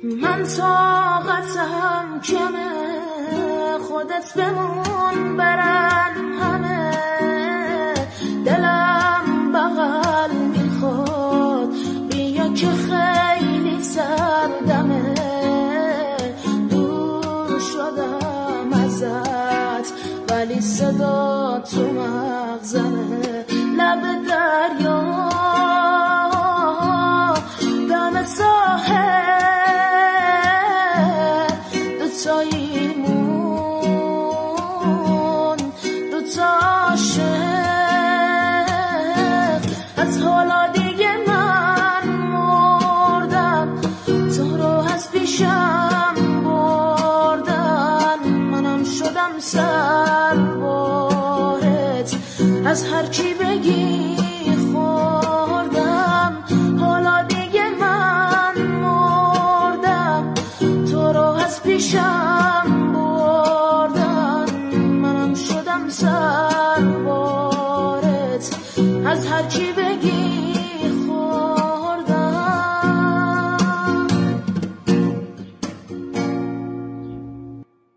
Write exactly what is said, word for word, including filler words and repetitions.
من طاقتم کمه، خودت بمون برن همه، دلم بغل میخواد بیا که خیلی سردمه، دور شدم ازت ولی صدا تو مغزمه، لب دریا دم ساحل دوتاییمون دوتا عاشق، از حالا دیگه من مردم، تو رو از پیشم بردن، منم شدم سربارت، از هرچی بگی خوردم، حالا دیگه من مردم، تو رو از پیشم بردن، منم شدم سربارت، از هرچی